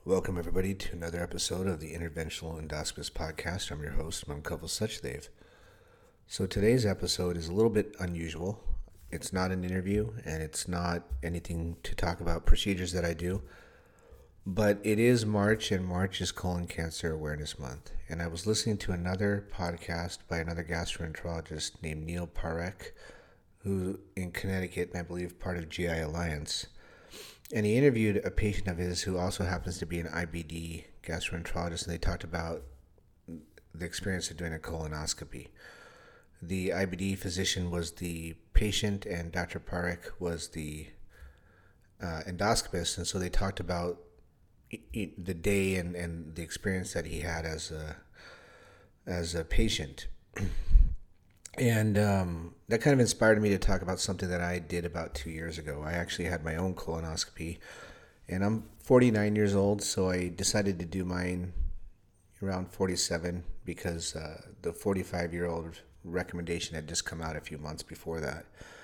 Welcome, everybody, to another episode of the Interventional Endoscopist Podcast. I'm your host, Mankaval Sachdev. So today's episode is a little bit unusual. It's not an interview, and it's not anything to talk about procedures that I do, but it is March, and March is Colon Cancer Awareness Month. And I was listening to another podcast by another gastroenterologist named Neil Parekh, who in Connecticut, and I believe part of GI Alliance. And he interviewed a patient of his who also happens to be an IBD gastroenterologist, and they talked about the experience of doing a colonoscopy. The IBD physician was the patient, and Dr. Parekh was the endoscopist, and so they talked about the day and the experience that he had as a patient. And that kind of inspired me to talk about something that I did about 2 years ago. I actually had my own colonoscopy, and I'm 49 years old, so I decided to do mine around 47 because the 45-year-old recommendation had just come out a few months before that.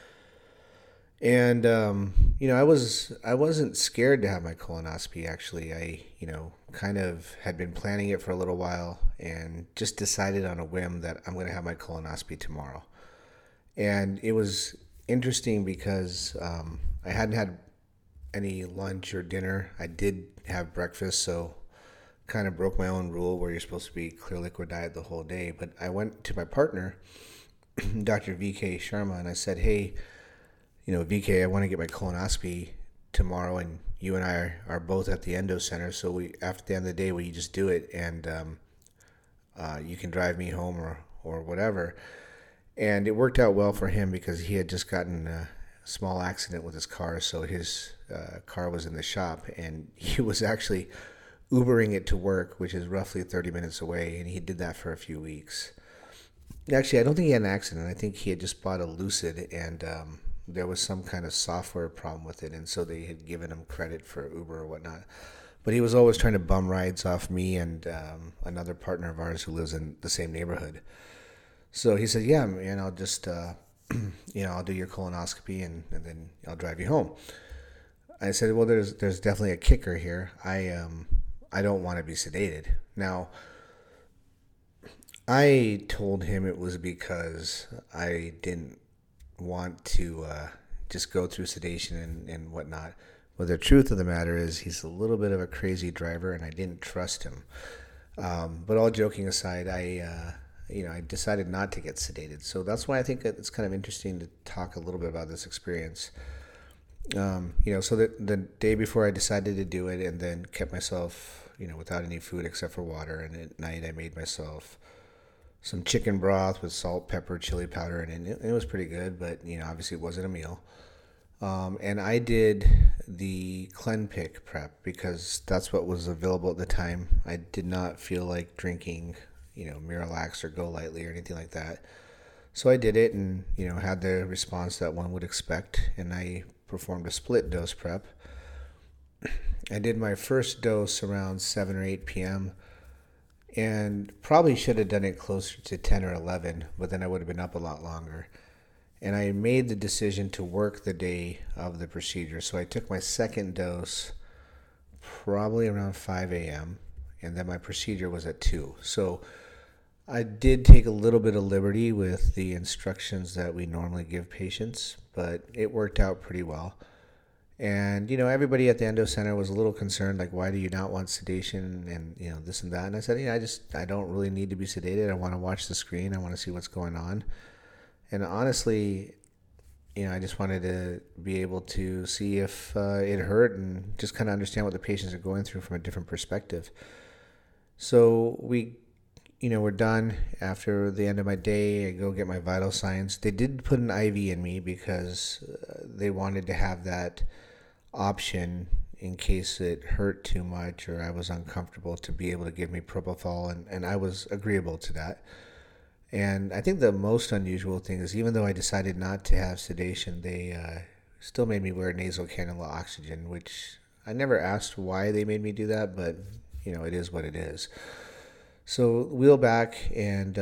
And I wasn't scared to have my colonoscopy. Actually, I kind of had been planning it for a little while and just decided on a whim that I'm going to have my colonoscopy tomorrow. And it was interesting because I hadn't had any lunch or dinner. I did have breakfast, so kind of broke my own rule where you're supposed to be clear liquid diet the whole day. But I went to my partner, Dr. VK Sharma, and I said, hey, VK, I want to get my colonoscopy tomorrow, and you and I are both at the endo center, so after the end of the day, will you just do it, and you can drive me home or whatever. And it worked out well for him because he had just gotten a small accident with his car, so his car was in the shop, and he was actually Ubering it to work, which is roughly 30 minutes away, and he did that for a few weeks. Actually, I don't think he had an accident. I think he had just bought a Lucid, and there was some kind of software problem with it, and so they had given him credit for Uber or whatnot. But he was always trying to bum rides off me and another partner of ours who lives in the same neighborhood. So he said, yeah, man, I'll just, I'll do your colonoscopy and then I'll drive you home. I said, well, there's definitely a kicker here. I don't want to be sedated. Now, I told him it was because I didn't want to just go through sedation and whatnot. Well, the truth of the matter is he's a little bit of a crazy driver, and I didn't trust him. But all joking aside, I decided not to get sedated. So that's why I think it's kind of interesting to talk a little bit about this experience. So the day before I decided to do it, and then kept myself, without any food except for water. And at night I made myself some chicken broth with salt, pepper, chili powder, and it was pretty good, but obviously it wasn't a meal. And I did the ClenPick prep because that's what was available at the time. I did not feel like drinking, Miralax or Go Lightly or anything like that. So I did it and, had the response that one would expect, and I performed a split dose prep. I did my first dose around 7 or 8 p.m., and probably should have done it closer to 10 or 11, but then I would have been up a lot longer. And I made the decision to work the day of the procedure. So I took my second dose probably around 5 a.m., and then my procedure was at 2. So I did take a little bit of liberty with the instructions that we normally give patients, but it worked out pretty well. And, everybody at the endo center was a little concerned, like, why do you not want sedation and, this and that? And I said, I don't really need to be sedated. I want to watch the screen. I want to see what's going on. And honestly, I just wanted to be able to see if it hurt and just kind of understand what the patients are going through from a different perspective. So we're done. After the end of my day, I go get my vital signs. They did put an IV in me because they wanted to have that option in case it hurt too much or I was uncomfortable to be able to give me propofol, and I was agreeable to that. And I think the most unusual thing is, even though I decided not to have sedation, they still made me wear nasal cannula oxygen, which I never asked why they made me do that, but it is what it is. So wheel back, and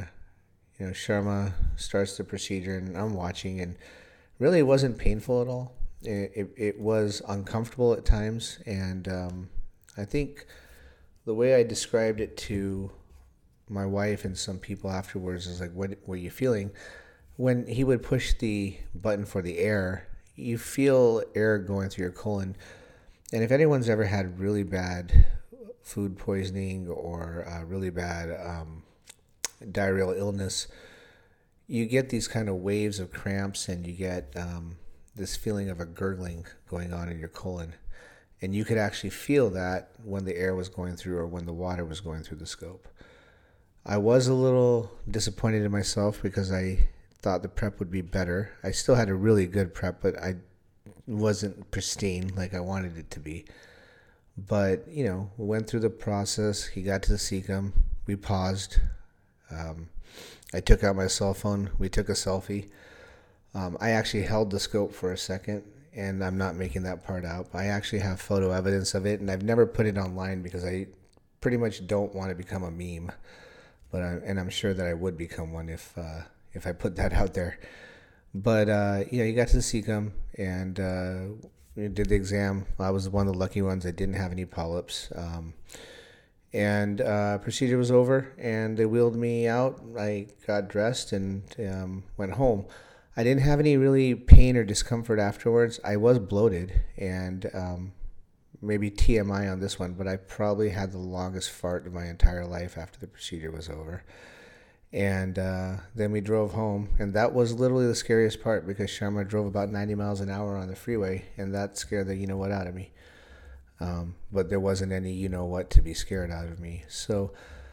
Sharma starts the procedure, and I'm watching, and really it wasn't painful at all. It was uncomfortable at times, and I think the way I described it to my wife and some people afterwards is like, what were you feeling? When he would push the button for the air, you feel air going through your colon. And if anyone's ever had really bad food poisoning or really bad diarrheal illness, you get these kind of waves of cramps and you get this feeling of a gurgling going on in your colon. And you could actually feel that when the air was going through or when the water was going through the scope. I was a little disappointed in myself because I thought the prep would be better. I still had a really good prep, but I wasn't pristine like I wanted it to be. But, we went through the process. He got to the cecum. We paused. I took out my cell phone. We took a selfie. I actually held the scope for a second, and I'm not making that part up. I actually have photo evidence of it, and I've never put it online because I pretty much don't want to become a meme. But I'm sure that I would become one if I put that out there. But you got to the cecum and did the exam. I was one of the lucky ones. I didn't have any polyps. And procedure was over, and they wheeled me out. I got dressed and went home. I didn't have any really pain or discomfort afterwards. I was bloated, and maybe TMI on this one, but I probably had the longest fart of my entire life after the procedure was over. And then we drove home, and that was literally the scariest part because Sharma drove about 90 miles an hour on the freeway, and that scared the you-know-what out of me. But there wasn't any you-know-what to be scared out of me. So,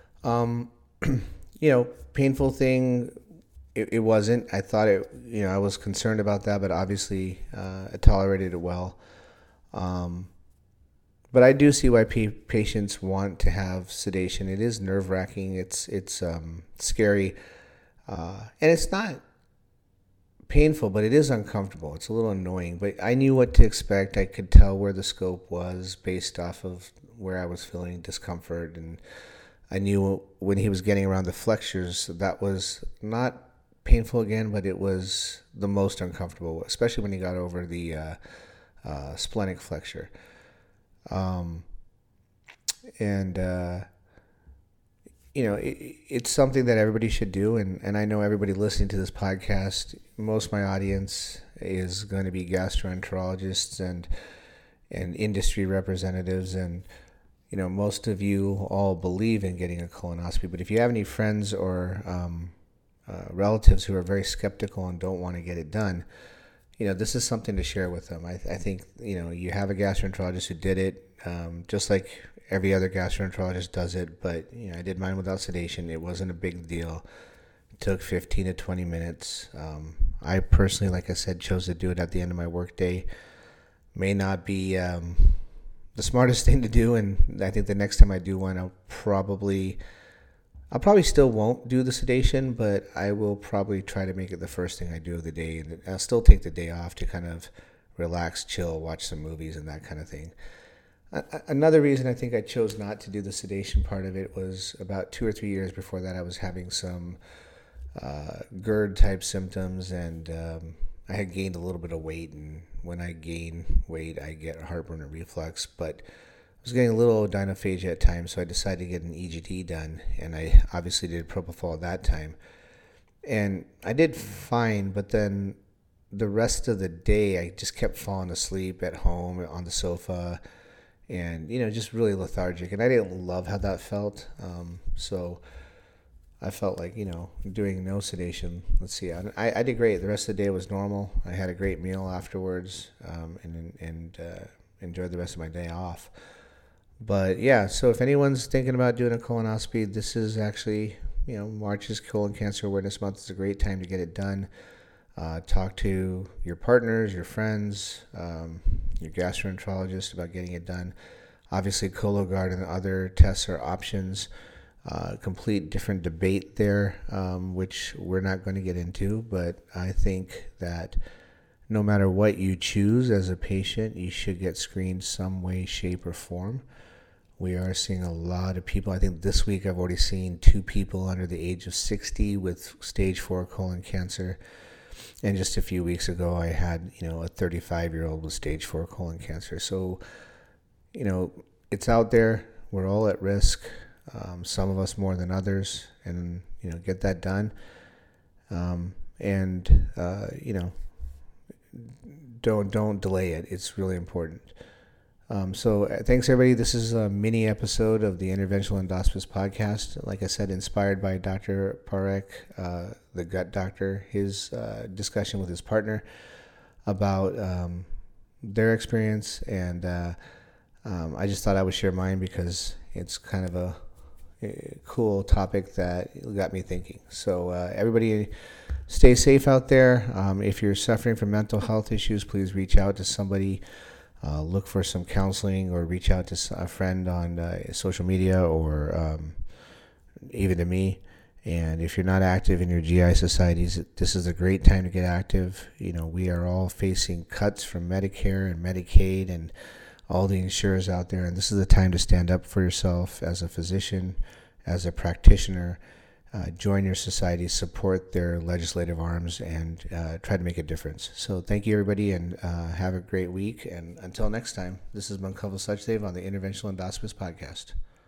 painful thing, it wasn't. I thought it, I was concerned about that, but obviously I tolerated it well. But I do see why patients want to have sedation. It is nerve-wracking. It's scary, and it's not painful, but it is uncomfortable. It's a little annoying. But I knew what to expect. I could tell where the scope was based off of where I was feeling discomfort, and I knew when he was getting around the flexures that was not painful again, but it was the most uncomfortable, especially when he got over the splenic flexure. It's something that everybody should do. And I know everybody listening to this podcast, most of my audience is going to be gastroenterologists and industry representatives. And, most of you all believe in getting a colonoscopy. But if you have any friends or relatives who are very skeptical and don't want to get it done, this is something to share with them. I think, you have a gastroenterologist who did it, just like every other gastroenterologist does it. But, I did mine without sedation. It wasn't a big deal. It took 15 to 20 minutes. I personally, like I said, chose to do it at the end of my workday. May not be the smartest thing to do. And I think the next time I do one, I'll probably still won't do the sedation, but I will probably try to make it the first thing I do of the day. And I'll still take the day off to kind of relax, chill, watch some movies and that kind of thing. Another reason I think I chose not to do the sedation part of it was about 2 or 3 years before that I was having some GERD type symptoms, and I had gained a little bit of weight. And when I gain weight, I get heartburn and reflux, but I was getting a little odynophagia at times, so I decided to get an EGD done, and I obviously did propofol at that time. And I did fine, but then the rest of the day, I just kept falling asleep at home on the sofa and, just really lethargic. And I didn't love how that felt. So I felt like, doing no sedation. Let's see. I did great. The rest of the day was normal. I had a great meal afterwards and enjoyed the rest of my day off. But yeah, so if anyone's thinking about doing a colonoscopy, this is actually, March is Colon Cancer Awareness Month. It's a great time to get it done. Talk to your partners, your friends, your gastroenterologist about getting it done. Obviously, Cologuard and other tests are options. Complete different debate there, which we're not going to get into. But I think that no matter what you choose as a patient, you should get screened some way, shape, or form. We are seeing a lot of people. I think this week I've already seen 2 people under the age of 60 with stage 4 colon cancer. And just a few weeks ago, I had, a 35-year-old with stage 4 colon cancer. So, it's out there. We're all at risk. Some of us more than others, and get that done. And don't delay it. It's really important. So thanks everybody. This is a mini episode of the Interventional Endoscopist podcast. Like I said, inspired by Dr. Parekh, the gut doctor, his discussion with his partner about their experience, and I just thought I would share mine because it's kind of a cool topic that got me thinking. So everybody stay safe out there. If you're suffering from mental health issues, please reach out to somebody. Look for some counseling, or reach out to a friend on social media, or even to me. And if you're not active in your GI societies, this is a great time to get active. We are all facing cuts from Medicare and Medicaid and all the insurers out there, and this is the time to stand up for yourself as a physician, as a practitioner. Join your society, support their legislative arms, and try to make a difference. So thank you, everybody, and have a great week. And until next time, this is Mankaval Sachdev on the Interventional Endoscopist Podcast.